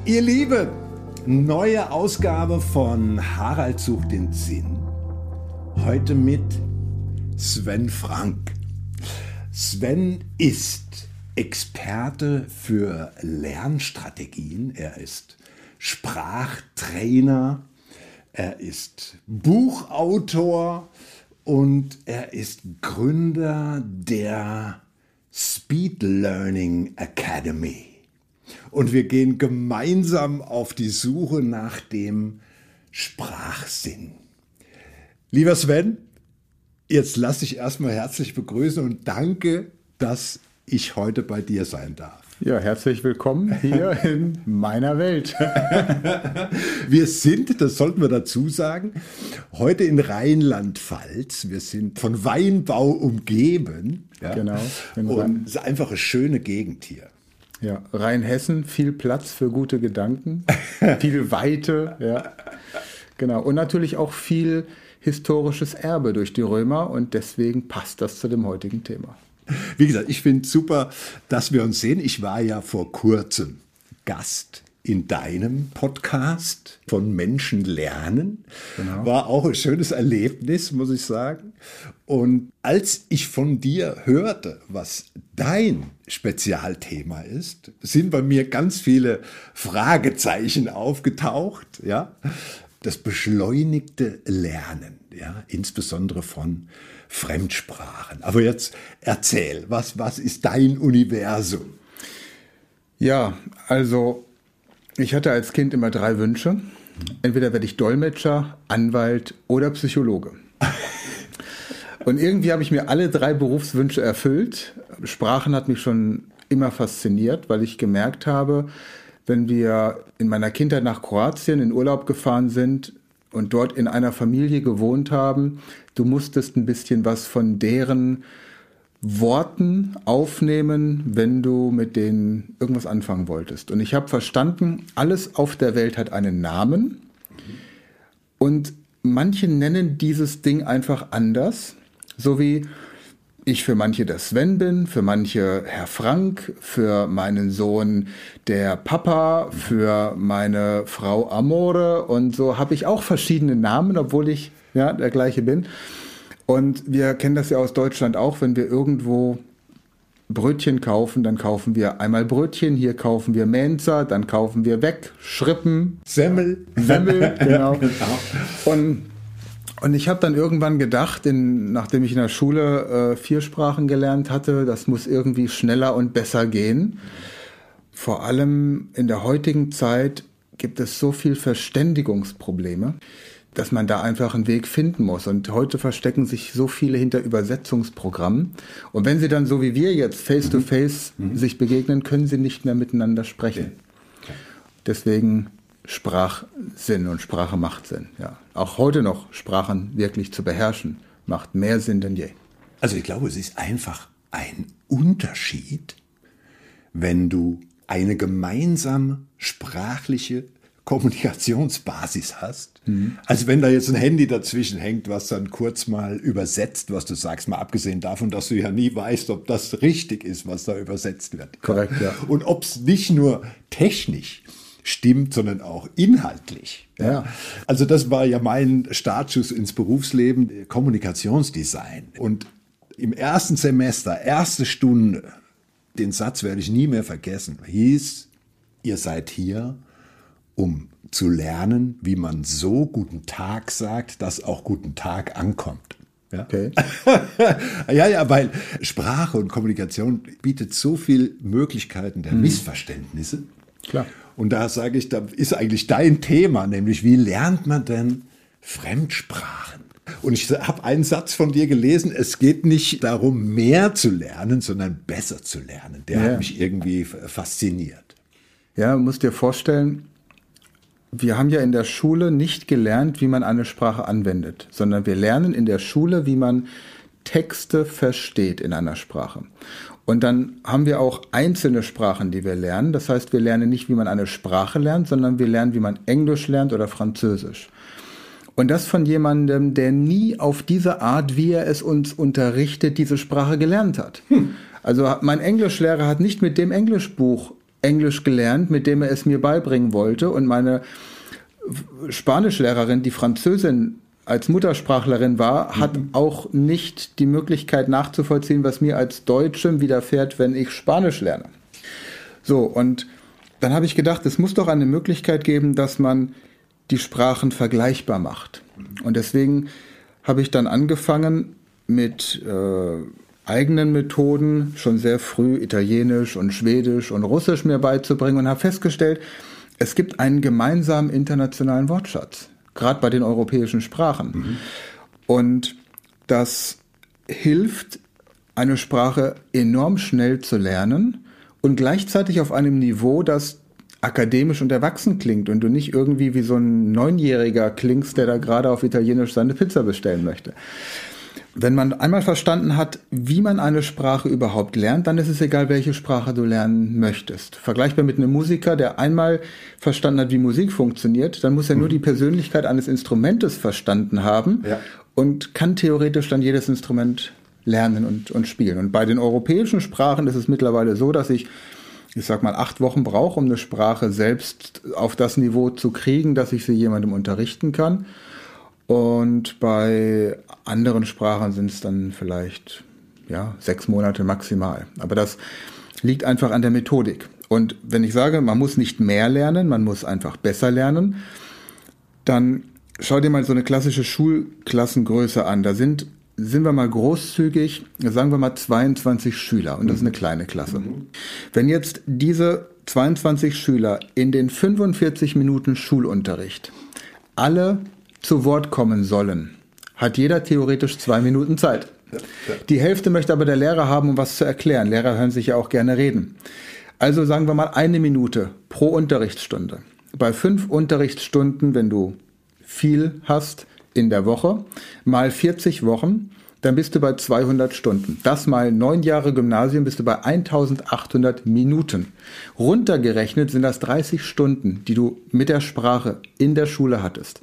Ihr Lieben, neue Ausgabe von Harald sucht den Sinn. Heute mit Sven Frank. Sven ist Experte für Lernstrategien. Er ist Sprachtrainer. Er ist Buchautor und er ist Gründer der Speed Learning Academy. Und wir gehen gemeinsam auf die Suche nach dem Sprachsinn. Lieber Sven, jetzt lass dich erstmal herzlich begrüßen und danke, dass ich heute bei dir sein darf. Ja, herzlich willkommen hier in meiner Welt. Wir sind, das sollten wir dazu sagen, heute in Rheinland-Pfalz. Wir sind von Weinbau umgeben. Ja? Genau. Und es ist einfach eine schöne Gegend hier. Ja, Rheinhessen, viel Platz für gute Gedanken, viel Weite, ja. Genau. Und natürlich auch viel historisches Erbe durch die Römer und deswegen passt das zu dem heutigen Thema. Wie gesagt, ich finde es super, dass wir uns sehen. Ich war ja vor kurzem Gast in deinem Podcast von Menschen lernen. Genau. War auch ein schönes Erlebnis, muss ich sagen. Und als ich von dir hörte, was dein Spezialthema ist, sind bei mir ganz viele Fragezeichen aufgetaucht. Ja? Das beschleunigte Lernen, ja? Insbesondere von Fremdsprachen. Aber jetzt erzähl, was ist dein Universum? Ja, also ich hatte als Kind immer 3 Wünsche. Entweder werde ich Dolmetscher, Anwalt oder Psychologe. Und irgendwie habe ich mir alle 3 Berufswünsche erfüllt. Sprachen hat mich schon immer fasziniert, weil ich gemerkt habe, wenn wir in meiner Kindheit nach Kroatien in Urlaub gefahren sind und dort in einer Familie gewohnt haben, du musstest ein bisschen was von deren Worten aufnehmen, wenn du mit denen irgendwas anfangen wolltest. Und ich habe verstanden, alles auf der Welt hat einen Namen und manche nennen dieses Ding einfach anders, so wie ich für manche der Sven bin, für manche Herr Frank, für meinen Sohn der Papa, für meine Frau Amore und so habe ich auch verschiedene Namen, obwohl ich ja der gleiche bin. Und wir kennen das ja aus Deutschland auch, wenn wir irgendwo Brötchen kaufen, dann kaufen wir einmal Brötchen, hier kaufen wir Mensa, dann kaufen wir weg, Schrippen, Semmel, genau. Und ich habe dann irgendwann gedacht, nachdem ich in der Schule 4 Sprachen gelernt hatte, das muss irgendwie schneller und besser gehen. Vor allem in der heutigen Zeit gibt es so viel Verständigungsprobleme, dass man da einfach einen Weg finden muss. Und heute verstecken sich so viele hinter Übersetzungsprogrammen. Und wenn sie dann so wie wir jetzt face-to-face sich begegnen, können sie nicht mehr miteinander sprechen. Deswegen Sprachsinn und Sprache macht Sinn. Ja. Auch heute noch Sprachen wirklich zu beherrschen, macht mehr Sinn denn je. Also ich glaube, es ist einfach ein Unterschied, wenn du eine gemeinsame sprachliche Kommunikationsbasis hast. Also wenn da jetzt ein Handy dazwischen hängt, was dann kurz mal übersetzt, was du sagst, mal abgesehen davon, dass du ja nie weißt, ob das richtig ist, was da übersetzt wird. Korrekt, ja. Und ob es nicht nur technisch stimmt, sondern auch inhaltlich. Ja. Also das war ja mein Startschuss ins Berufsleben, Kommunikationsdesign. Und im ersten Semester, erste Stunde, den Satz werde ich nie mehr vergessen, hieß, ihr seid hier, um zu lernen, wie man so guten Tag sagt, dass auch guten Tag ankommt. Ja? Okay. ja, weil Sprache und Kommunikation bietet so viele Möglichkeiten der Missverständnisse. Klar. Und da sage ich, da ist eigentlich dein Thema, nämlich wie lernt man denn Fremdsprachen? Und ich habe einen Satz von dir gelesen, es geht nicht darum, mehr zu lernen, sondern besser zu lernen. Der hat mich irgendwie fasziniert. Ja, du musst dir vorstellen, wir haben ja in der Schule nicht gelernt, wie man eine Sprache anwendet, sondern wir lernen in der Schule, wie man Texte versteht in einer Sprache. Und dann haben wir auch einzelne Sprachen, die wir lernen. Das heißt, wir lernen nicht, wie man eine Sprache lernt, sondern wir lernen, wie man Englisch lernt oder Französisch. Und das von jemandem, der nie auf diese Art, wie er es uns unterrichtet, diese Sprache gelernt hat. Also mein Englischlehrer hat nicht mit dem Englischbuch Englisch gelernt, mit dem er es mir beibringen wollte. Und meine Spanischlehrerin, die Französin als Muttersprachlerin war, hat auch nicht die Möglichkeit nachzuvollziehen, was mir als Deutschem widerfährt, wenn ich Spanisch lerne. So, und dann habe ich gedacht, es muss doch eine Möglichkeit geben, dass man die Sprachen vergleichbar macht. Und deswegen habe ich dann angefangen mit eigenen Methoden, schon sehr früh Italienisch und Schwedisch und Russisch mir beizubringen und habe festgestellt, es gibt einen gemeinsamen internationalen Wortschatz, gerade bei den europäischen Sprachen. Und das hilft, eine Sprache enorm schnell zu lernen und gleichzeitig auf einem Niveau, das akademisch und erwachsen klingt und du nicht irgendwie wie so ein 9-Jähriger klingst, der da gerade auf Italienisch seine Pizza bestellen möchte. Wenn man einmal verstanden hat, wie man eine Sprache überhaupt lernt, dann ist es egal, welche Sprache du lernen möchtest. Vergleichbar mit einem Musiker, der einmal verstanden hat, wie Musik funktioniert, dann muss er nur die Persönlichkeit eines Instrumentes verstanden haben und kann theoretisch dann jedes Instrument lernen und spielen. Und bei den europäischen Sprachen ist es mittlerweile so, dass ich sag mal, 8 Wochen brauche, um eine Sprache selbst auf das Niveau zu kriegen, dass ich sie jemandem unterrichten kann. Und bei anderen Sprachen sind es dann vielleicht 6 Monate maximal. Aber das liegt einfach an der Methodik. Und wenn ich sage, man muss nicht mehr lernen, man muss einfach besser lernen, dann schau dir mal so eine klassische Schulklassengröße an. Da sind wir mal großzügig, sagen wir mal 22 Schüler und das ist eine kleine Klasse. Wenn jetzt diese 22 Schüler in den 45 Minuten Schulunterricht alle zu Wort kommen sollen, hat jeder theoretisch 2 Minuten Zeit. Die Hälfte möchte aber der Lehrer haben, um was zu erklären. Lehrer hören sich ja auch gerne reden. Also sagen wir mal 1 Minute pro Unterrichtsstunde. Bei 5 Unterrichtsstunden, wenn du viel hast in der Woche, mal 40 Wochen, dann bist du bei 200 Stunden. Das mal 9 Jahre Gymnasium, bist du bei 1800 Minuten. Runtergerechnet sind das 30 Stunden, die du mit der Sprache in der Schule hattest.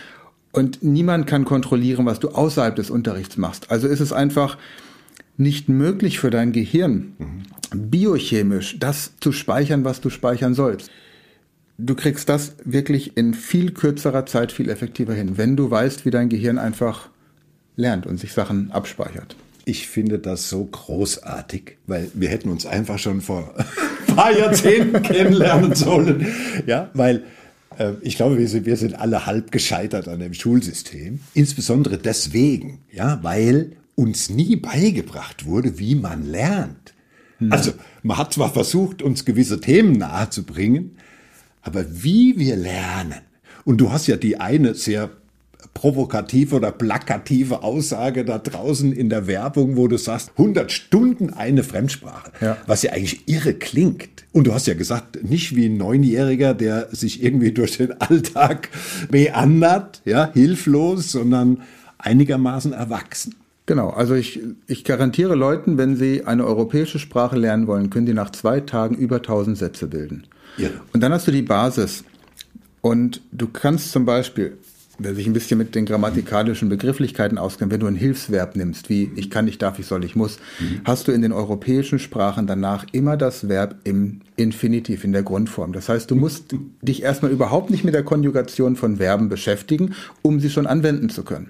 Und niemand kann kontrollieren, was du außerhalb des Unterrichts machst. Also ist es einfach nicht möglich für dein Gehirn, biochemisch das zu speichern, was du speichern sollst. Du kriegst das wirklich in viel kürzerer Zeit viel effektiver hin, wenn du weißt, wie dein Gehirn einfach lernt und sich Sachen abspeichert. Ich finde das so großartig, weil wir hätten uns einfach schon vor ein paar Jahrzehnten kennenlernen sollen. Ja, weil ich glaube, wir sind alle halb gescheitert an dem Schulsystem. Insbesondere deswegen, weil uns nie beigebracht wurde, wie man lernt. Also man hat zwar versucht, uns gewisse Themen nahezubringen, aber wie wir lernen. Und du hast ja die eine sehr provokative oder plakative Aussage da draußen in der Werbung, wo du sagst, 100 Stunden eine Fremdsprache, was ja eigentlich irre klingt. Und du hast ja gesagt, nicht wie ein 9-Jähriger, der sich irgendwie durch den Alltag meandert, hilflos, sondern einigermaßen erwachsen. Genau, also ich garantiere Leuten, wenn sie eine europäische Sprache lernen wollen, können die nach 2 Tagen über 1000 Sätze bilden. Ja. Und dann hast du die Basis. Und du kannst zum Beispiel, wer sich ein bisschen mit den grammatikalischen Begrifflichkeiten auskennt, wenn du ein Hilfsverb nimmst, wie ich kann, ich darf, ich soll, ich muss, hast du in den europäischen Sprachen danach immer das Verb im Infinitiv, in der Grundform. Das heißt, du musst dich erstmal überhaupt nicht mit der Konjugation von Verben beschäftigen, um sie schon anwenden zu können.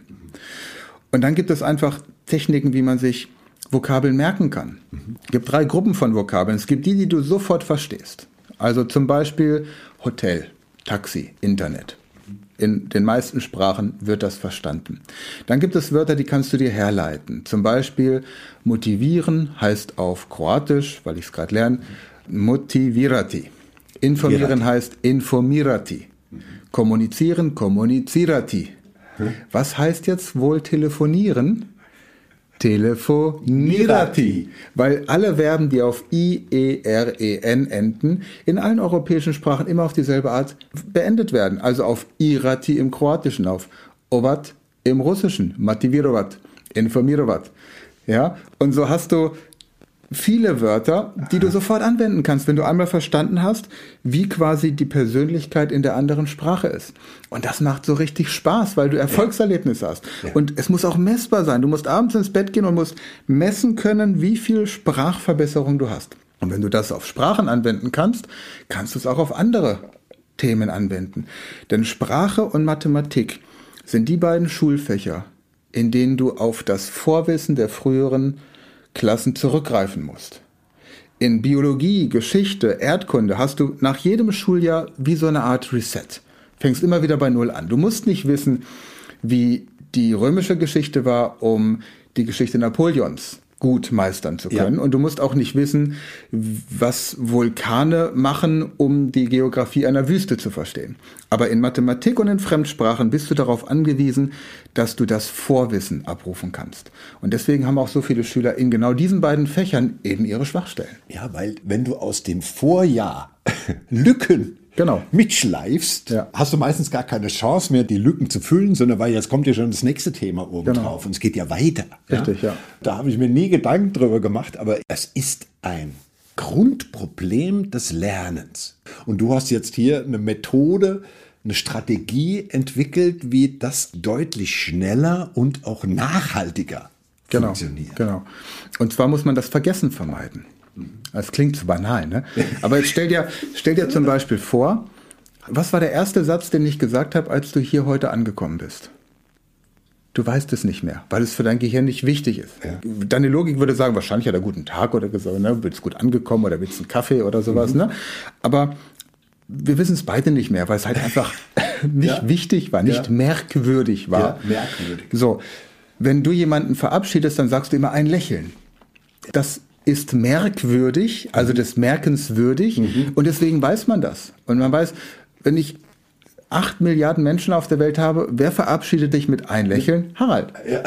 Und dann gibt es einfach Techniken, wie man sich Vokabeln merken kann. Es gibt 3 Gruppen von Vokabeln. Es gibt die du sofort verstehst. Also zum Beispiel Hotel, Taxi, Internet. In den meisten Sprachen wird das verstanden. Dann gibt es Wörter, die kannst du dir herleiten. Zum Beispiel motivieren heißt auf Kroatisch, weil ich es gerade lerne, motivirati. Informieren heißt informirati. Kommunizieren, kommunicirati. Was heißt jetzt wohl telefonieren? Telefonirati. Weil alle Verben, die auf I-E-R-E-N enden, in allen europäischen Sprachen immer auf dieselbe Art beendet werden. Also auf irati im Kroatischen, auf ovat im Russischen, motivirovat, informirovat. Ja? Und so hast du viele Wörter, die du sofort anwenden kannst, wenn du einmal verstanden hast, wie quasi die Persönlichkeit in der anderen Sprache ist. Und das macht so richtig Spaß, weil du Erfolgserlebnisse hast. Ja. Und es muss auch messbar sein. Du musst abends ins Bett gehen und musst messen können, wie viel Sprachverbesserung du hast. Und wenn du das auf Sprachen anwenden kannst, kannst du es auch auf andere Themen anwenden. Denn Sprache und Mathematik sind die beiden Schulfächer, in denen du auf das Vorwissen der früheren Klassen zurückgreifen musst. In Biologie, Geschichte, Erdkunde hast du nach jedem Schuljahr wie so eine Art Reset. Fängst immer wieder bei Null an. Du musst nicht wissen, wie die römische Geschichte war, um die Geschichte Napoleons gut meistern zu können. Ja. Und du musst auch nicht wissen, was Vulkane machen, um die Geografie einer Wüste zu verstehen. Aber in Mathematik und in Fremdsprachen bist du darauf angewiesen, dass du das Vorwissen abrufen kannst. Und deswegen haben auch so viele Schüler in genau diesen beiden Fächern eben ihre Schwachstellen. Ja, weil wenn du aus dem Vorjahr Lücken mitschleifst, hast du meistens gar keine Chance mehr, die Lücken zu füllen, sondern weil jetzt kommt ja schon das nächste Thema oben drauf und es geht ja weiter. Richtig, ja. Da habe ich mir nie Gedanken drüber gemacht, aber es ist ein Grundproblem des Lernens. Und du hast jetzt hier eine Methode, eine Strategie entwickelt, wie das deutlich schneller und auch nachhaltiger funktioniert. Genau. Und zwar muss man das Vergessen vermeiden. Das klingt zu banal, ne? Aber jetzt stell dir zum Beispiel vor, was war der erste Satz, den ich gesagt habe, als du hier heute angekommen bist? Du weißt es nicht mehr, weil es für dein Gehirn nicht wichtig ist. Ja. Deine Logik würde sagen, wahrscheinlich hat er guten Tag oder gesagt, ne? Bist gut angekommen oder willst einen Kaffee oder sowas, ne? Aber wir wissen es beide nicht mehr, weil es halt einfach nicht wichtig war, nicht merkwürdig war. Ja, merkwürdig. So, wenn du jemanden verabschiedest, dann sagst du immer ein Lächeln. Das ist merkwürdig, also des Merkens würdig, und deswegen weiß man das. Und man weiß, wenn ich 8 Milliarden Menschen auf der Welt habe, wer verabschiedet dich mit ein Lächeln? Harald. Ja.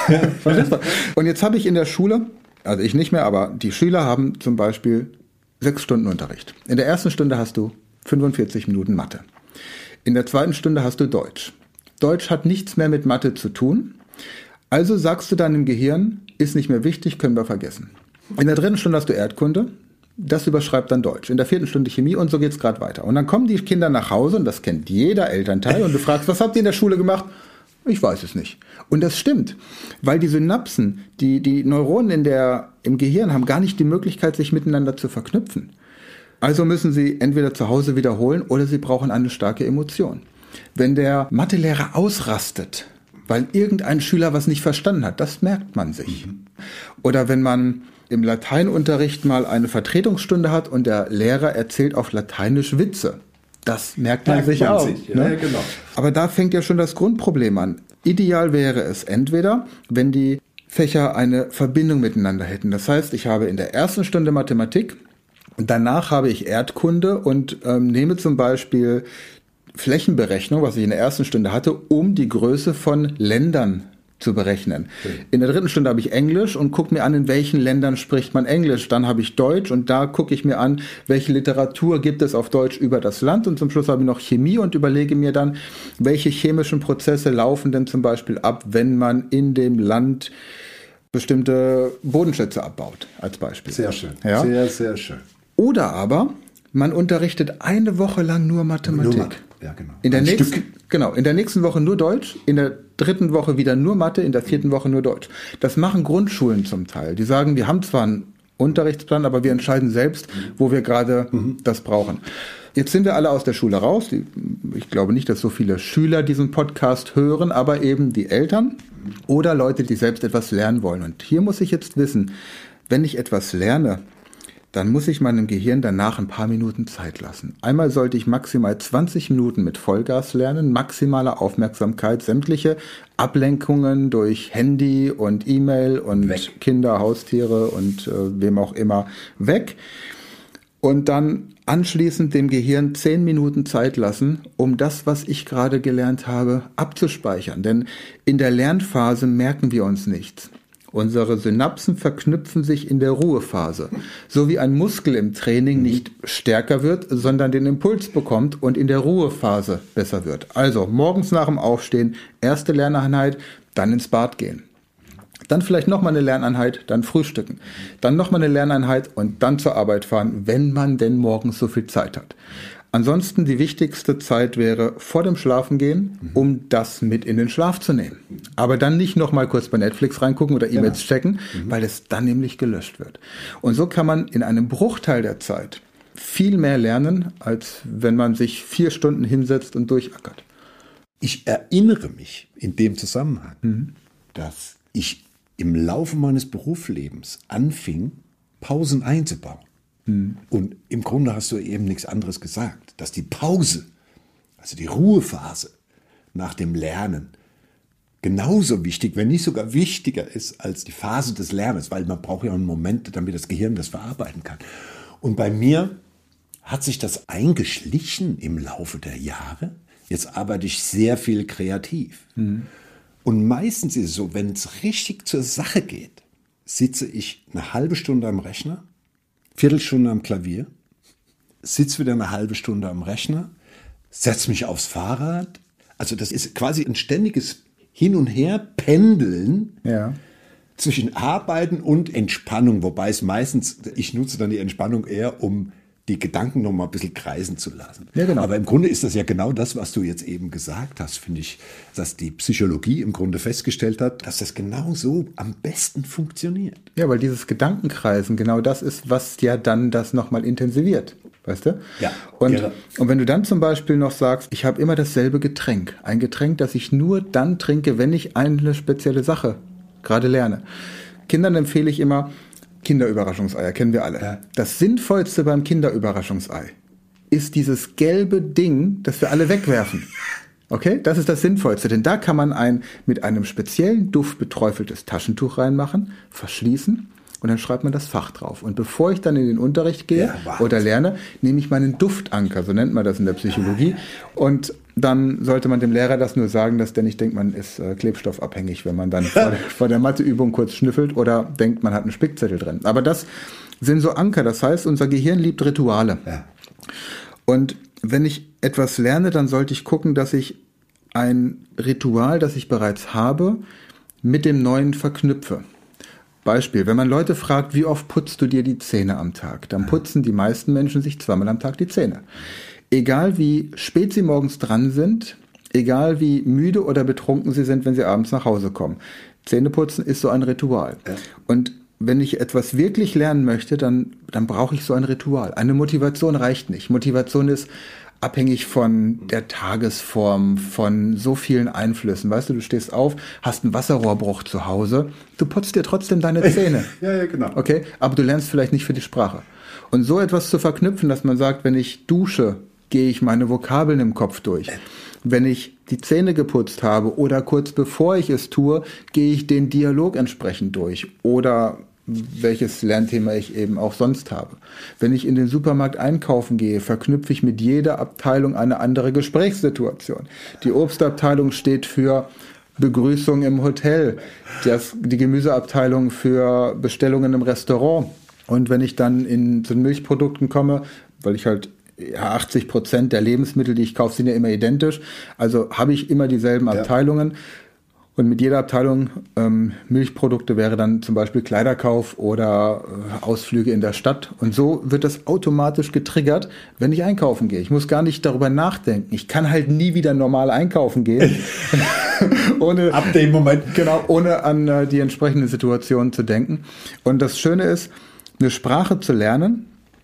So. Und jetzt habe ich in der Schule, also ich nicht mehr, aber die Schüler haben zum Beispiel 6 Stunden Unterricht. In der ersten Stunde hast du 45 Minuten Mathe. In der zweiten Stunde hast du Deutsch. Deutsch hat nichts mehr mit Mathe zu tun. Also sagst du deinem Gehirn, ist nicht mehr wichtig, können wir vergessen. In der dritten Stunde hast du Erdkunde, das überschreibt dann Deutsch. In der vierten Stunde Chemie und so geht's gerade weiter. Und dann kommen die Kinder nach Hause und das kennt jeder Elternteil und du fragst, was habt ihr in der Schule gemacht? Ich weiß es nicht. Und das stimmt, weil die Synapsen, die Neuronen im Gehirn haben gar nicht die Möglichkeit, sich miteinander zu verknüpfen. Also müssen sie entweder zu Hause wiederholen oder sie brauchen eine starke Emotion. Wenn der Mathelehrer ausrastet, weil irgendein Schüler was nicht verstanden hat, das merkt man sich. Oder wenn man im Lateinunterricht mal eine Vertretungsstunde hat und der Lehrer erzählt auf Lateinisch Witze. Das merkt man sich auch. Ne? Ja, genau. Aber da fängt ja schon das Grundproblem an. Ideal wäre es entweder, wenn die Fächer eine Verbindung miteinander hätten. Das heißt, ich habe in der ersten Stunde Mathematik, danach habe ich Erdkunde und nehme zum Beispiel Flächenberechnung, was ich in der ersten Stunde hatte, um die Größe von Ländern zu berechnen. In der dritten Stunde habe ich Englisch und gucke mir an, in welchen Ländern spricht man Englisch. Dann habe ich Deutsch und da gucke ich mir an, welche Literatur gibt es auf Deutsch über das Land. Und zum Schluss habe ich noch Chemie und überlege mir dann, welche chemischen Prozesse laufen denn zum Beispiel ab, wenn man in dem Land bestimmte Bodenschätze abbaut, als Beispiel. Sehr schön. Ja? Sehr, sehr schön. Oder aber man unterrichtet eine Woche lang nur Mathematik. Ja, genau. In der nächsten Woche nur Deutsch, in der dritten Woche wieder nur Mathe, in der vierten Woche nur Deutsch. Das machen Grundschulen zum Teil. Die sagen, wir haben zwar einen Unterrichtsplan, aber wir entscheiden selbst, wo wir gerade das brauchen. Jetzt sind wir alle aus der Schule raus. Ich glaube nicht, dass so viele Schüler diesen Podcast hören, aber eben die Eltern oder Leute, die selbst etwas lernen wollen. Und hier muss ich jetzt wissen, wenn ich etwas lerne, dann muss ich meinem Gehirn danach ein paar Minuten Zeit lassen. Einmal sollte ich maximal 20 Minuten mit Vollgas lernen, maximale Aufmerksamkeit, sämtliche Ablenkungen durch Handy und E-Mail und Kinder, Haustiere und wem auch immer weg. Und dann anschließend dem Gehirn 10 Minuten Zeit lassen, um das, was ich gerade gelernt habe, abzuspeichern. Denn in der Lernphase merken wir uns nichts. Unsere Synapsen verknüpfen sich in der Ruhephase, so wie ein Muskel im Training nicht stärker wird, sondern den Impuls bekommt und in der Ruhephase besser wird. Also morgens nach dem Aufstehen, erste Lerneinheit, dann ins Bad gehen. Dann vielleicht nochmal eine Lerneinheit, dann frühstücken. Dann nochmal eine Lerneinheit und dann zur Arbeit fahren, wenn man denn morgens so viel Zeit hat. Ansonsten die wichtigste Zeit wäre vor dem Schlafengehen, um das mit in den Schlaf zu nehmen. Aber dann nicht noch mal kurz bei Netflix reingucken oder E-Mails checken, weil es dann nämlich gelöscht wird. Und so kann man in einem Bruchteil der Zeit viel mehr lernen, als wenn man sich 4 Stunden hinsetzt und durchackert. Ich erinnere mich in dem Zusammenhang, dass ich im Laufe meines Berufslebens anfing, Pausen einzubauen. Und im Grunde hast du eben nichts anderes gesagt, dass die Pause, also die Ruhephase nach dem Lernen, genauso wichtig, wenn nicht sogar wichtiger ist als die Phase des Lernens, weil man braucht ja einen Moment, damit das Gehirn das verarbeiten kann. Und bei mir hat sich das eingeschlichen im Laufe der Jahre. Jetzt arbeite ich sehr viel kreativ. Und meistens ist es so, wenn es richtig zur Sache geht, sitze ich eine halbe Stunde am Rechner, Viertelstunde am Klavier, sitze wieder eine halbe Stunde am Rechner, setze mich aufs Fahrrad. Also das ist quasi ein ständiges Hin- und Her-Pendeln zwischen Arbeiten und Entspannung. Wobei es meistens, ich nutze dann die Entspannung eher, um die Gedanken noch mal ein bisschen kreisen zu lassen. Ja, genau. Aber im Grunde ist das ja genau das, was du jetzt eben gesagt hast, finde ich, dass die Psychologie im Grunde festgestellt hat, dass das genau so am besten funktioniert. Ja, weil dieses Gedankenkreisen genau das ist, was ja dann das nochmal intensiviert, weißt du? Ja. Und wenn du dann zum Beispiel noch sagst, ich habe immer dasselbe Getränk, ein Getränk, das ich nur dann trinke, wenn ich eine spezielle Sache gerade lerne. Kindern empfehle ich immer, Kinderüberraschungseier, kennen wir alle. Ja. Das Sinnvollste beim Kinderüberraschungsei ist dieses gelbe Ding, das wir alle wegwerfen. Okay? Das ist das Sinnvollste, denn da kann man mit einem speziellen Duft beträufeltes Taschentuch reinmachen, verschließen und dann schreibt man das Fach drauf. Und bevor ich dann in den Unterricht gehe oder lerne, nehme ich meinen Duftanker, so nennt man das in der Psychologie. Und dann sollte man dem Lehrer das nur sagen, dass der nicht denkt, man ist klebstoffabhängig, wenn man dann vor der Matheübung kurz schnüffelt oder denkt, man hat einen Spickzettel drin. Aber das sind so Anker, das heißt, unser Gehirn liebt Rituale. Ja. Und wenn ich etwas lerne, dann sollte ich gucken, dass ich ein Ritual, das ich bereits habe, mit dem Neuen verknüpfe. Beispiel, wenn man Leute fragt, wie oft putzt du dir die Zähne am Tag, dann putzen die meisten Menschen sich 2-mal am Tag die Zähne. Egal wie spät sie morgens dran sind, egal wie müde oder betrunken sie sind, wenn sie abends nach Hause kommen. Zähneputzen ist so ein Ritual. Ja. Und wenn ich etwas wirklich lernen möchte, dann brauche ich so ein Ritual. Eine Motivation reicht nicht. Motivation ist abhängig von der Tagesform, von so vielen Einflüssen. Weißt du, du stehst auf, hast einen Wasserrohrbruch zu Hause, du putzt dir trotzdem deine Zähne. Ja, genau. Okay? Aber du lernst vielleicht nicht für die Sprache. Und so etwas zu verknüpfen, dass man sagt, wenn ich dusche, gehe ich meine Vokabeln im Kopf durch. Wenn ich die Zähne geputzt habe oder kurz bevor ich es tue, gehe ich den Dialog entsprechend durch. Oder welches Lernthema ich eben auch sonst habe. Wenn ich in den Supermarkt einkaufen gehe, verknüpfe ich mit jeder Abteilung eine andere Gesprächssituation. Die Obstabteilung steht für Begrüßung im Hotel, die Gemüseabteilung für Bestellungen im Restaurant. Und wenn ich dann zu den Milchprodukten komme, weil ich halt 80% der Lebensmittel, die ich kaufe, sind ja immer identisch, also habe ich immer dieselben Abteilungen. Und mit jeder Abteilung Milchprodukte wäre dann zum Beispiel Kleiderkauf oder Ausflüge in der Stadt. Und so wird das automatisch getriggert, wenn ich einkaufen gehe. Ich muss gar nicht darüber nachdenken. Ich kann halt nie wieder normal einkaufen gehen, ohne ab dem Moment ohne an die entsprechende Situation zu denken. Und das Schöne ist, eine Sprache zu lernen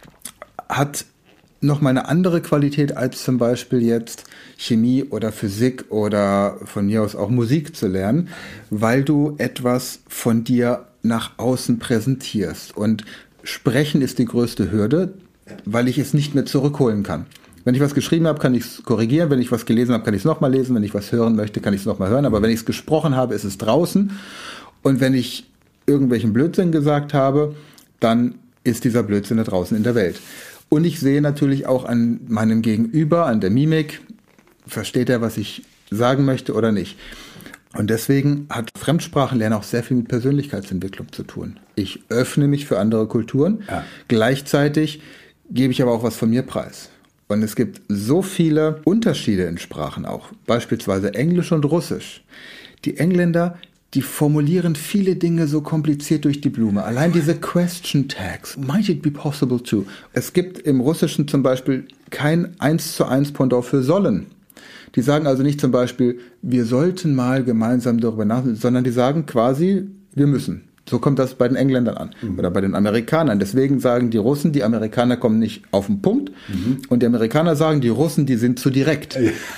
hat noch mal eine andere Qualität als zum Beispiel jetzt Chemie oder Physik oder von mir aus auch Musik zu lernen, weil du etwas von dir nach außen präsentierst. Und Sprechen ist die größte Hürde, weil ich es nicht mehr zurückholen kann. Wenn ich was geschrieben habe, kann ich es korrigieren. Wenn ich was gelesen habe, kann ich es nochmal lesen. Wenn ich was hören möchte, kann ich es nochmal hören. Aber wenn ich es gesprochen habe, ist es draußen. Und wenn ich irgendwelchen Blödsinn gesagt habe, dann ist dieser Blödsinn da draußen in der Welt. Und ich sehe natürlich auch an meinem Gegenüber, an der Mimik, versteht er, was ich sagen möchte oder nicht. Und deswegen hat Fremdsprachenlernen auch sehr viel mit Persönlichkeitsentwicklung zu tun. Ich öffne mich für andere Kulturen, gleichzeitig gebe ich aber auch was von mir preis. Und es gibt so viele Unterschiede in Sprachen auch, beispielsweise Englisch und Russisch. Die Engländer, die formulieren viele Dinge so kompliziert durch die Blume. Allein diese Question Tags. Might it be possible to? Es gibt im Russischen zum Beispiel kein 1:1 Pendant für sollen. Die sagen also nicht zum Beispiel, wir sollten mal gemeinsam darüber nachdenken, sondern die sagen quasi, wir müssen. So kommt das bei den Engländern an oder bei den Amerikanern. Deswegen sagen die Russen, die Amerikaner kommen nicht auf den Punkt. Und die Amerikaner sagen, die Russen, die sind zu direkt.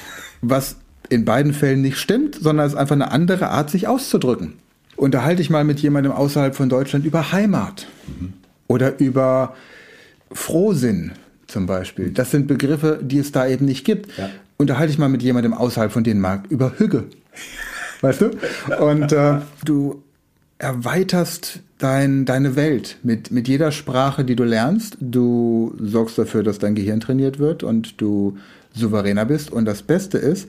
Was in beiden Fällen nicht stimmt, sondern es ist einfach eine andere Art, sich auszudrücken. Unterhalte ich mal mit jemandem außerhalb von Deutschland über Heimat oder über Frohsinn zum Beispiel. Das sind Begriffe, die es da eben nicht gibt. Ja. Unterhalte ich mal mit jemandem außerhalb von Dänemark über Hügge. Weißt du? Und du erweiterst deine Welt mit jeder Sprache, die du lernst. Du sorgst dafür, dass dein Gehirn trainiert wird und du souveräner bist. Und das Beste ist,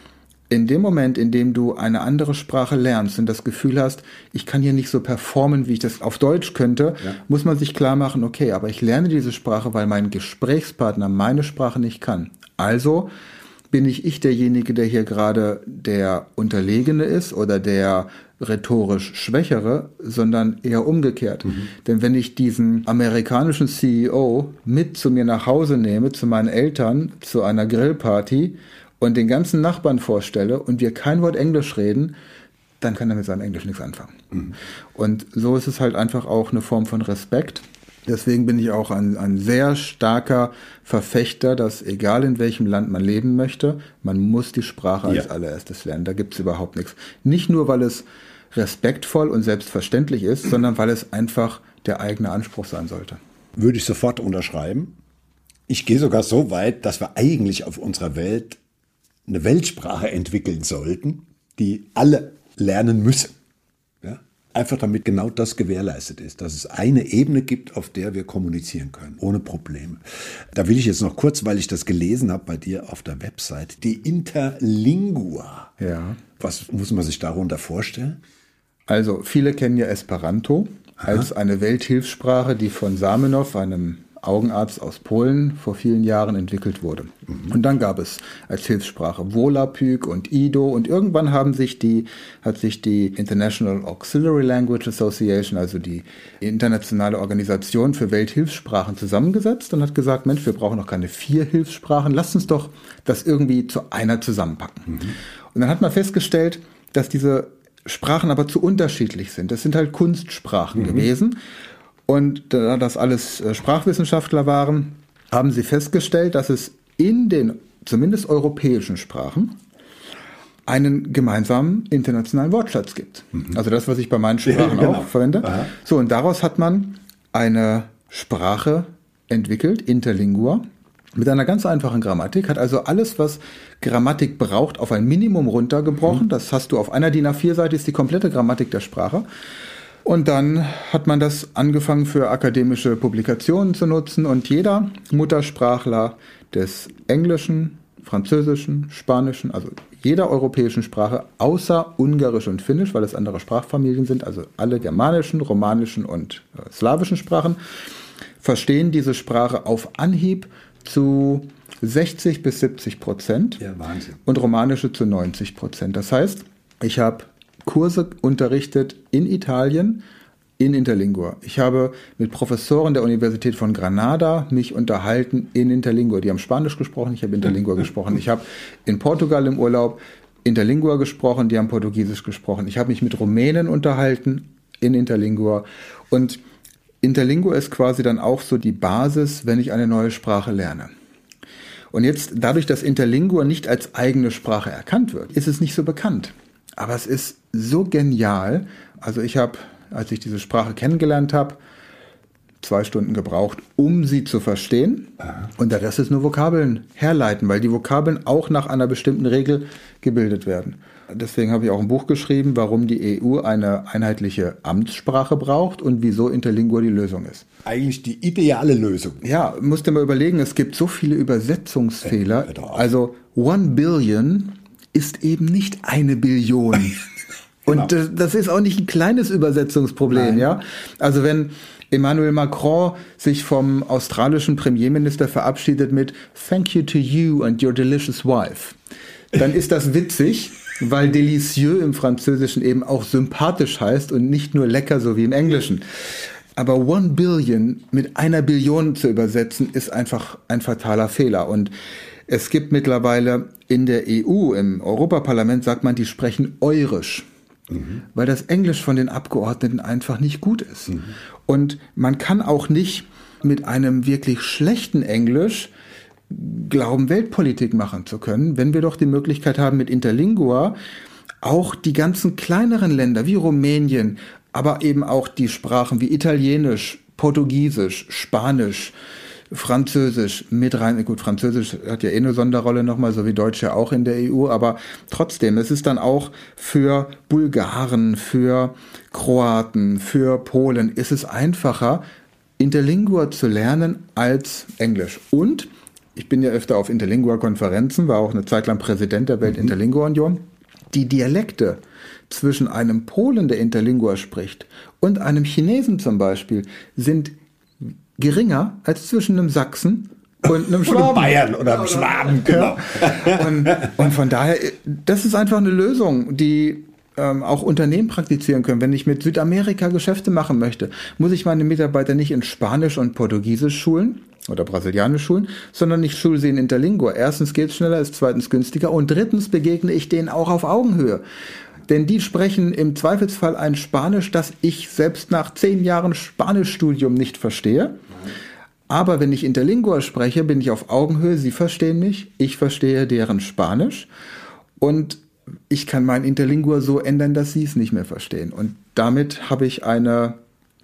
in dem Moment, in dem du eine andere Sprache lernst und das Gefühl hast, ich kann hier nicht so performen, wie ich das auf Deutsch könnte, muss man sich klar machen, okay, aber ich lerne diese Sprache, weil mein Gesprächspartner meine Sprache nicht kann. Also bin ich derjenige, der hier gerade der Unterlegene ist oder der rhetorisch Schwächere, sondern eher umgekehrt. Denn wenn ich diesen amerikanischen CEO mit zu mir nach Hause nehme, zu meinen Eltern, zu einer Grillparty und den ganzen Nachbarn vorstelle und wir kein Wort Englisch reden, dann kann er mit seinem Englisch nichts anfangen. Und so ist es halt einfach auch eine Form von Respekt. Deswegen bin ich auch ein sehr starker Verfechter, dass egal in welchem Land man leben möchte, man muss die Sprache als allererstes lernen. Da gibt es überhaupt nichts. Nicht nur, weil es respektvoll und selbstverständlich ist, sondern weil es einfach der eigene Anspruch sein sollte. Würde ich sofort unterschreiben. Ich gehe sogar so weit, dass wir eigentlich auf unserer Welt eine Weltsprache entwickeln sollten, die alle lernen müssen. Ja? Einfach damit genau das gewährleistet ist, dass es eine Ebene gibt, auf der wir kommunizieren können, ohne Probleme. Da will ich jetzt noch kurz, weil ich das gelesen habe bei dir auf der Website, die Interlingua. Ja. Was muss man sich darunter vorstellen? Also viele kennen ja Esperanto als eine Welthilfssprache, die von Zamenhof, einem Augenarzt aus Polen, vor vielen Jahren entwickelt wurde. Und dann gab es als Hilfssprache Volapük und Ido und irgendwann hat sich die International Auxiliary Language Association, also die internationale Organisation für Welthilfssprachen, zusammengesetzt und hat gesagt, Mensch, wir brauchen noch keine 4 Hilfssprachen, lasst uns doch das irgendwie zu einer zusammenpacken. Und dann hat man festgestellt, dass diese Sprachen aber zu unterschiedlich sind. Das sind halt Kunstsprachen gewesen. Und da das alles Sprachwissenschaftler waren, haben sie festgestellt, dass es in den zumindest europäischen Sprachen einen gemeinsamen internationalen Wortschatz gibt. Also das, was ich bei meinen Sprachen auch verwende. So, und daraus hat man eine Sprache entwickelt, Interlingua, mit einer ganz einfachen Grammatik, hat also alles, was Grammatik braucht, auf ein Minimum runtergebrochen. Das hast du auf einer DIN A4-Seite, ist die komplette Grammatik der Sprache. Und dann hat man das angefangen für akademische Publikationen zu nutzen und jeder Muttersprachler des Englischen, Französischen, Spanischen, also jeder europäischen Sprache, außer Ungarisch und Finnisch, weil es andere Sprachfamilien sind, also alle germanischen, romanischen und slawischen Sprachen, verstehen diese Sprache auf Anhieb zu 60-70%. Ja, Wahnsinn. Und romanische zu 90%. Das heißt, ich habe Kurse unterrichtet in Italien in Interlingua. Ich habe mit Professoren der Universität von Granada mich unterhalten in Interlingua. Die haben Spanisch gesprochen, ich habe Interlingua gesprochen. Ich habe in Portugal im Urlaub Interlingua gesprochen, die haben Portugiesisch gesprochen. Ich habe mich mit Rumänen unterhalten in Interlingua. Und Interlingua ist quasi dann auch so die Basis, wenn ich eine neue Sprache lerne. Und jetzt, dadurch, dass Interlingua nicht als eigene Sprache erkannt wird, ist es nicht so bekannt. Aber es ist so genial. Also ich habe, als ich diese Sprache kennengelernt habe, 2 Stunden gebraucht, um sie zu verstehen. Und der Rest ist nur Vokabeln herleiten, weil die Vokabeln auch nach einer bestimmten Regel gebildet werden. Deswegen habe ich auch ein Buch geschrieben, warum die EU eine einheitliche Amtssprache braucht und wieso Interlingua die Lösung ist. Eigentlich die ideale Lösung. Ja, musst dir mal überlegen, es gibt so viele Übersetzungsfehler. Also 1 Billion ist eben nicht 1 Billion. Und das ist auch nicht ein kleines Übersetzungsproblem, ja. Also wenn Emmanuel Macron sich vom australischen Premierminister verabschiedet mit "Thank you to you and your delicious wife", dann ist das witzig. weil délicieux im Französischen eben auch sympathisch heißt und nicht nur lecker, so wie im Englischen. Aber 1 Billion mit 1 Billion zu übersetzen, ist einfach ein fataler Fehler. Und es gibt mittlerweile in der EU, im Europaparlament, sagt man, die sprechen Eurisch. Weil das Englisch von den Abgeordneten einfach nicht gut ist. Und man kann auch nicht mit einem wirklich schlechten Englisch glauben, Weltpolitik machen zu können, wenn wir doch die Möglichkeit haben, mit Interlingua auch die ganzen kleineren Länder wie Rumänien, aber eben auch die Sprachen wie Italienisch, Portugiesisch, Spanisch, Französisch mit rein. Gut, Französisch hat ja eine Sonderrolle nochmal, so wie Deutsch ja auch in der EU, aber trotzdem, es ist dann auch für Bulgaren, für Kroaten, für Polen, ist es einfacher, Interlingua zu lernen als Englisch. Und ich bin ja öfter auf Interlingua-Konferenzen, war auch eine Zeit lang Präsident der Welt-Interlingua-Union. Die Dialekte zwischen einem Polen, der Interlingua spricht, und einem Chinesen zum Beispiel, sind geringer als zwischen einem Sachsen und einem Schwaben. Oder Bayern oder einem Schwaben, genau. Und von daher, das ist einfach eine Lösung, die auch Unternehmen praktizieren können. Wenn ich mit Südamerika Geschäfte machen möchte, muss ich meine Mitarbeiter nicht in Spanisch und Portugiesisch schulen oder Brasilianisch schulen, sondern ich schule sie in Interlingua. Erstens geht es schneller, ist zweitens günstiger und drittens begegne ich denen auch auf Augenhöhe. Denn die sprechen im Zweifelsfall ein Spanisch, das ich selbst nach 10 Jahren Spanischstudium nicht verstehe. Aber wenn ich Interlingua spreche, bin ich auf Augenhöhe. Sie verstehen mich, ich verstehe deren Spanisch. Und ich kann mein Interlingua so ändern, dass sie es nicht mehr verstehen. Und damit habe ich eine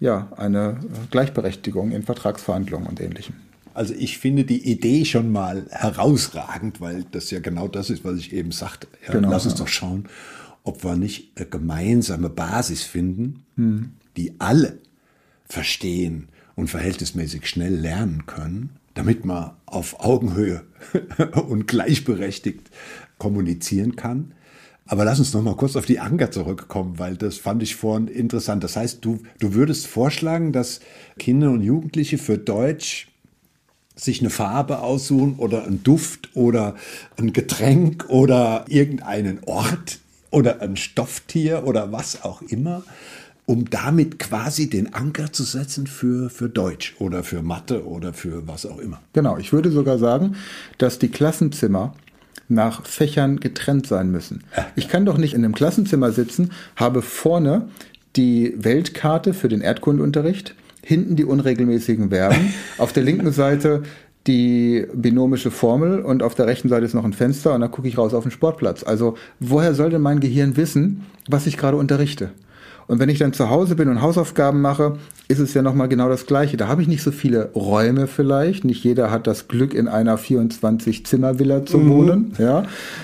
Gleichberechtigung in Vertragsverhandlungen und Ähnlichem. Also ich finde die Idee schon mal herausragend, weil das ja genau das ist, was ich eben sagte. Ja, genau, lass uns doch schauen, ob wir nicht eine gemeinsame Basis finden, die alle verstehen und verhältnismäßig schnell lernen können, damit man auf Augenhöhe und gleichberechtigt kommunizieren kann. Aber lass uns noch mal kurz auf die Anker zurückkommen, weil das fand ich vorhin interessant. Das heißt, du würdest vorschlagen, dass Kinder und Jugendliche für Deutsch sich eine Farbe aussuchen oder einen Duft oder ein Getränk oder irgendeinen Ort oder ein Stofftier oder was auch immer, um damit quasi den Anker zu setzen für Deutsch oder für Mathe oder für was auch immer. Genau, ich würde sogar sagen, dass die Klassenzimmer nach Fächern getrennt sein müssen. Ich kann doch nicht in einem Klassenzimmer sitzen, habe vorne die Weltkarte für den Erdkundeunterricht, hinten die unregelmäßigen Verben, auf der linken Seite die binomische Formel und auf der rechten Seite ist noch ein Fenster und dann gucke ich raus auf den Sportplatz. Also woher soll denn mein Gehirn wissen, was ich gerade unterrichte? Und wenn ich dann zu Hause bin und Hausaufgaben mache, ist es ja nochmal genau das Gleiche. Da habe ich nicht so viele Räume vielleicht. Nicht jeder hat das Glück, in einer 24-Zimmer-Villa zu wohnen. Ja.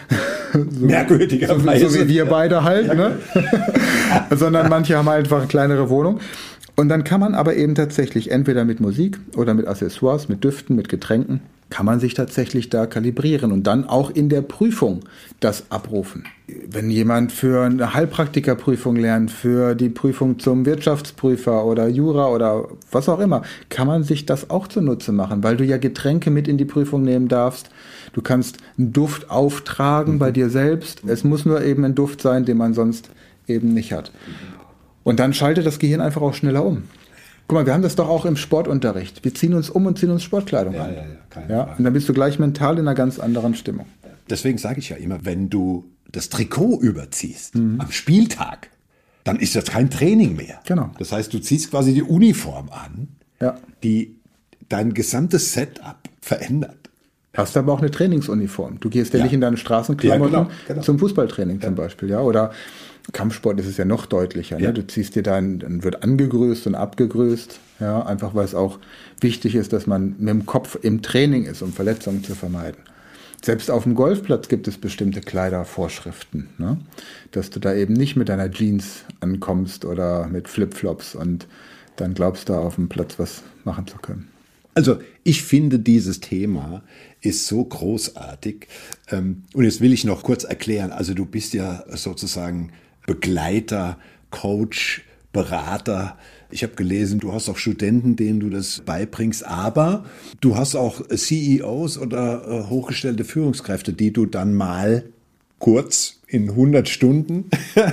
So, merkwürdigerweise. So wie wir beide halt. Ne? Sondern manche haben einfach eine kleinere Wohnung. Und dann kann man aber eben tatsächlich entweder mit Musik oder mit Accessoires, mit Düften, mit Getränken, kann man sich tatsächlich da kalibrieren und dann auch in der Prüfung das abrufen. Wenn jemand für eine Heilpraktikerprüfung lernt, für die Prüfung zum Wirtschaftsprüfer oder Jura oder was auch immer, kann man sich das auch zunutze machen, weil du ja Getränke mit in die Prüfung nehmen darfst. Du kannst einen Duft auftragen bei dir selbst. Es muss nur eben ein Duft sein, den man sonst eben nicht hat. Und dann schaltet das Gehirn einfach auch schneller um. Guck mal, wir haben das doch auch im Sportunterricht. Wir ziehen uns um und ziehen uns Sportkleidung an. Ja, und dann bist du gleich mental in einer ganz anderen Stimmung. Deswegen sage ich ja immer, wenn du das Trikot überziehst am Spieltag, dann ist das kein Training mehr. Genau. Das heißt, du ziehst quasi die Uniform an, die dein gesamtes Setup verändert. Hast aber auch eine Trainingsuniform. Du gehst ja nicht in deine Straßenklamotten genau. zum Fußballtraining zum Beispiel, ja, oder Kampfsport ist es ja noch deutlicher. Ne? Du ziehst dir dann wird angegrüßt und abgegrüßt, ja, einfach weil es auch wichtig ist, dass man mit dem Kopf im Training ist, um Verletzungen zu vermeiden. Selbst auf dem Golfplatz gibt es bestimmte Kleidervorschriften, ne? Dass du da eben nicht mit deiner Jeans ankommst oder mit Flipflops und dann glaubst du, auf dem Platz was machen zu können. Also ich finde, dieses Thema ist so großartig. Und jetzt will ich noch kurz erklären, also du bist ja sozusagen Begleiter, Coach, Berater. Ich habe gelesen, du hast auch Studenten, denen du das beibringst, aber du hast auch CEOs oder hochgestellte Führungskräfte, die du dann mal kurz in 100 Stunden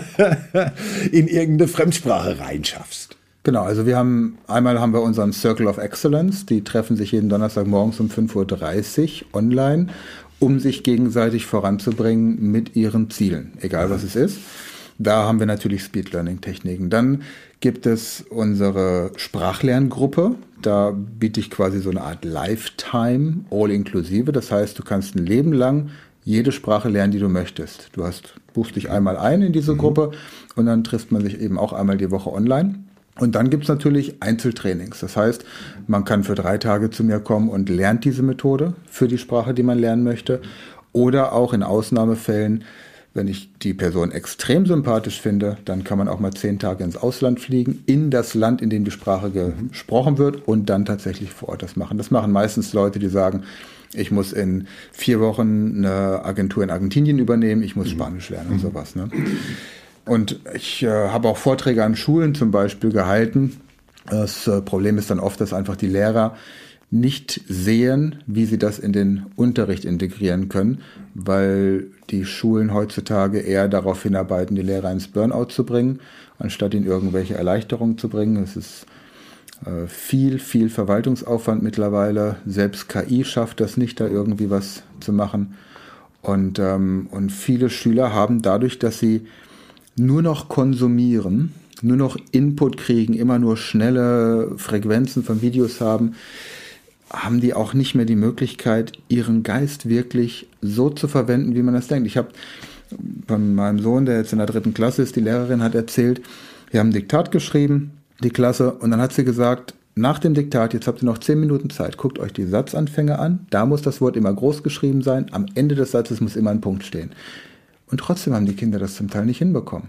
in irgendeine Fremdsprache reinschaffst. Genau, also einmal haben wir unseren Circle of Excellence, die treffen sich jeden Donnerstag morgens um 5:30 Uhr online, um sich gegenseitig voranzubringen mit ihren Zielen, egal was es ist. Da haben wir natürlich Speed-Learning-Techniken. Dann gibt es unsere Sprachlerngruppe. Da biete ich quasi so eine Art Lifetime, all-inklusive. Das heißt, du kannst ein Leben lang jede Sprache lernen, die du möchtest. Du buchst dich einmal ein in diese Gruppe und dann trifft man sich eben auch einmal die Woche online. Und dann gibt es natürlich Einzeltrainings. Das heißt, man kann für 3 Tage zu mir kommen und lernt diese Methode für die Sprache, die man lernen möchte. Oder auch in Ausnahmefällen, wenn ich die Person extrem sympathisch finde, dann kann man auch mal 10 Tage ins Ausland fliegen, in das Land, in dem die Sprache gesprochen wird und dann tatsächlich vor Ort das machen. Das machen meistens Leute, die sagen, ich muss in 4 Wochen eine Agentur in Argentinien übernehmen, ich muss Spanisch lernen und sowas. Ne? Und ich habe auch Vorträge an Schulen zum Beispiel gehalten. Das Problem ist dann oft, dass einfach die Lehrer nicht sehen, wie sie das in den Unterricht integrieren können, weil die Schulen heutzutage eher darauf hinarbeiten, die Lehrer ins Burnout zu bringen, anstatt ihnen irgendwelche Erleichterungen zu bringen. Es ist viel Verwaltungsaufwand mittlerweile. Selbst KI schafft das nicht, da irgendwie was zu machen. Und viele Schüler haben dadurch, dass sie nur noch konsumieren, nur noch Input kriegen, immer nur schnelle Frequenzen von Videos haben die auch nicht mehr die Möglichkeit, ihren Geist wirklich so zu verwenden, wie man das denkt. Ich habe von meinem Sohn, der jetzt in der 3. Klasse ist, die Lehrerin hat erzählt, wir haben ein Diktat geschrieben, die Klasse, und dann hat sie gesagt, nach dem Diktat, jetzt habt ihr noch 10 Minuten Zeit, guckt euch die Satzanfänge an, da muss das Wort immer groß geschrieben sein, am Ende des Satzes muss immer ein Punkt stehen. Und trotzdem haben die Kinder das zum Teil nicht hinbekommen.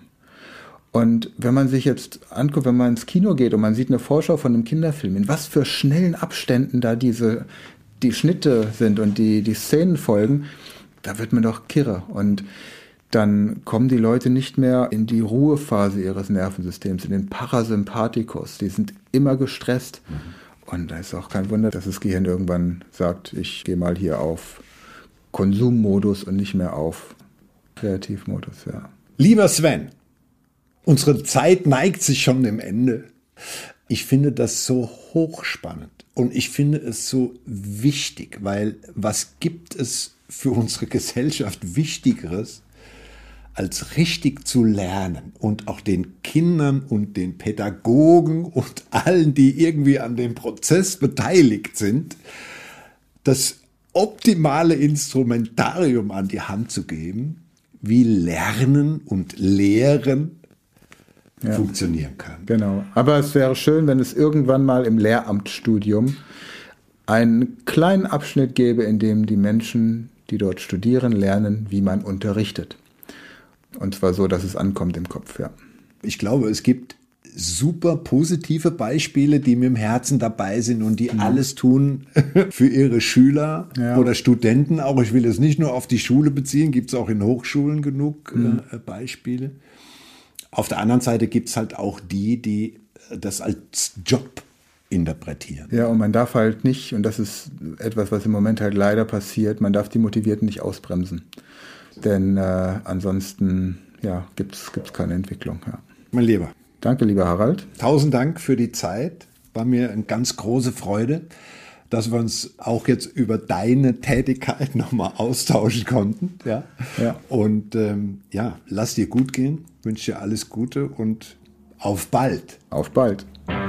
Und wenn man sich jetzt anguckt, wenn man ins Kino geht und man sieht eine Vorschau von einem Kinderfilm, in was für schnellen Abständen da die Schnitte sind und die Szenen folgen, da wird man doch kirre. Und dann kommen die Leute nicht mehr in die Ruhephase ihres Nervensystems, in den Parasympathikus. Die sind immer gestresst. Und da ist auch kein Wunder, dass das Gehirn irgendwann sagt, ich gehe mal hier auf Konsummodus und nicht mehr auf Kreativmodus. Ja. Lieber Sven, unsere Zeit neigt sich schon dem Ende. Ich finde das so hochspannend und ich finde es so wichtig, weil was gibt es für unsere Gesellschaft Wichtigeres, als richtig zu lernen und auch den Kindern und den Pädagogen und allen, die irgendwie an dem Prozess beteiligt sind, das optimale Instrumentarium an die Hand zu geben, wie Lernen und Lehren funktionieren kann. Genau. Aber es wäre schön, wenn es irgendwann mal im Lehramtsstudium einen kleinen Abschnitt gäbe, in dem die Menschen, die dort studieren, lernen, wie man unterrichtet. Und zwar so, dass es ankommt im Kopf, ja. Ich glaube, es gibt super positive Beispiele, die mit dem Herzen dabei sind und die alles tun für ihre Schüler oder Studenten. Auch ich will es nicht nur auf die Schule beziehen, gibt es auch in Hochschulen genug Beispiele. Auf der anderen Seite gibt es halt auch die das als Job interpretieren. Ja, und man darf halt nicht, und das ist etwas, was im Moment halt leider passiert, man darf die Motivierten nicht ausbremsen. Denn ansonsten gibt es keine Entwicklung. Ja. Mein Lieber. Danke, lieber Harald. 1000 Dank für die Zeit. War mir eine ganz große Freude, dass wir uns auch jetzt über deine Tätigkeit nochmal austauschen konnten. Ja. Und lass dir gut gehen, wünsche dir alles Gute und auf bald. Auf bald.